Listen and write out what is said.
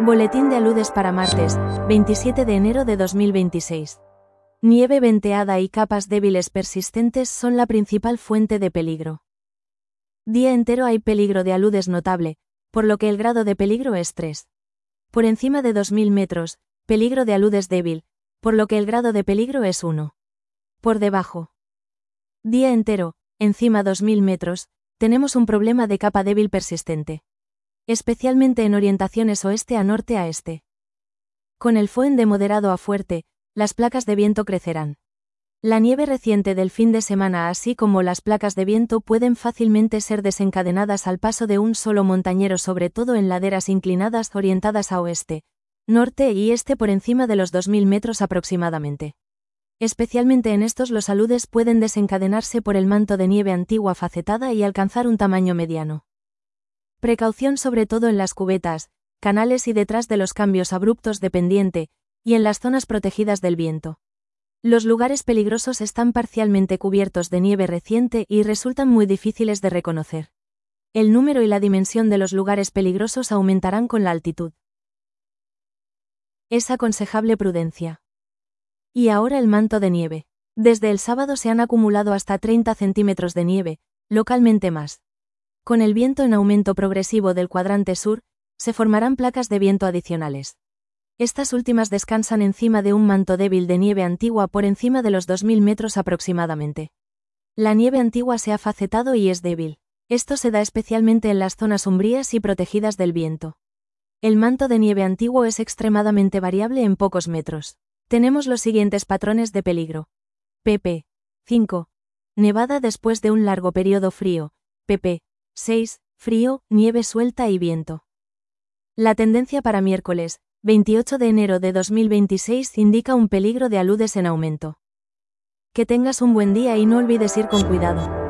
Boletín de aludes para martes, 27 de enero de 2026. Nieve venteada y capas débiles persistentes son la principal fuente de peligro. Día entero hay peligro de aludes notable, por lo que el grado de peligro es 3. Por encima de 2000 metros, peligro de aludes débil, por lo que el grado de peligro es 1. Por debajo. Día entero, encima 2000 metros, tenemos un problema de capa débil persistente. Especialmente en orientaciones oeste a norte a este. Con el FOEN de moderado a fuerte, las placas de viento crecerán. La nieve reciente del fin de semana así como las placas de viento pueden fácilmente ser desencadenadas al paso de un solo montañero, sobre todo en laderas inclinadas orientadas a oeste, norte y este por encima de los 2000 metros aproximadamente. Especialmente en estos los aludes pueden desencadenarse por el manto de nieve antigua facetada y alcanzar un tamaño mediano. Precaución sobre todo en las cubetas, canales y detrás de los cambios abruptos de pendiente, y en las zonas protegidas del viento. Los lugares peligrosos están parcialmente cubiertos de nieve reciente y resultan muy difíciles de reconocer. El número y la dimensión de los lugares peligrosos aumentarán con la altitud. Es aconsejable prudencia. Y ahora el manto de nieve. Desde el sábado se han acumulado hasta 30 centímetros de nieve, localmente más. Con el viento en aumento progresivo del cuadrante sur, se formarán placas de viento adicionales. Estas últimas descansan encima de un manto débil de nieve antigua por encima de los 2000 metros aproximadamente. La nieve antigua se ha facetado y es débil. Esto se da especialmente en las zonas umbrías y protegidas del viento. El manto de nieve antiguo es extremadamente variable en pocos metros. Tenemos los siguientes patrones de peligro. pp. 5. Nevada después de un largo periodo frío. pp. 6. Frío, nieve suelta y viento. La tendencia para miércoles, 28 de enero de 2026 indica un peligro de aludes en aumento. Que tengas un buen día y no olvides ir con cuidado.